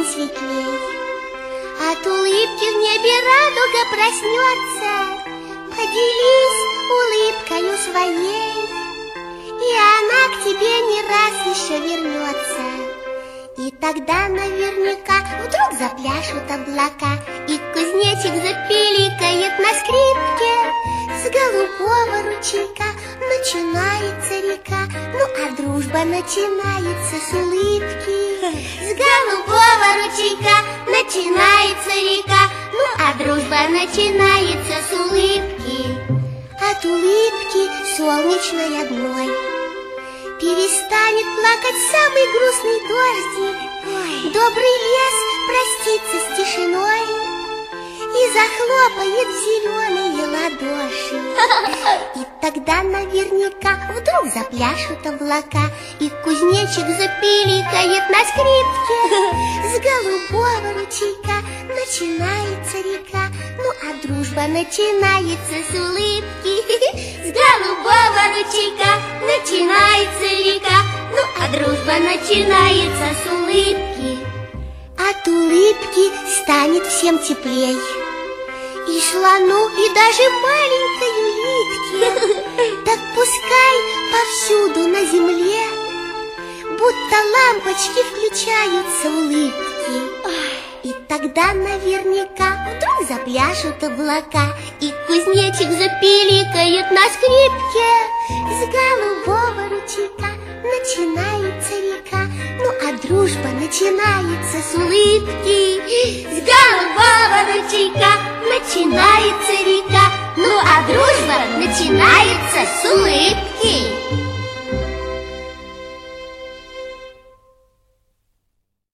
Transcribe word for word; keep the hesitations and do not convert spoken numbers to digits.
день светлей. От улыбки в небе радуга проснется. Поделись улыбкою своей, и она к тебе не раз еще вернется. И тогда наверняка вдруг запляшут облака, и кузнечик запиликает на скрипке. С голубого ручейка начинается река, ну а дружба начинается с улыбки. С голубого ручейка начинается река, ну а дружба начинается с улыбки. От улыбки солнечной одной перестанет плакать самый грустный дождик. Ой. Добрый лес простится с тишиной и захлопает в зеленые ладоши. И тогда наверняка вдруг запляшут облака, и кузнечик запиликает на скрипке. С голубого ручейка начинается река, ну а дружба начинается с улыбки. С голубого ручейка начинается река, ну а дружба начинается с улыбки. От улыбки станет всем теплей, и слону, и даже маленькой улитке. Так пускай повсюду на земле будто лампочки включаются улыбки. И тогда наверняка вдруг запляшут облака, и кузнечик запиликает на скрипке. С голубого ручейка начинается река, ну а дружба начинается с улыбки. С голубого ручейка начинается река, ну а дружба начинается с улыбки.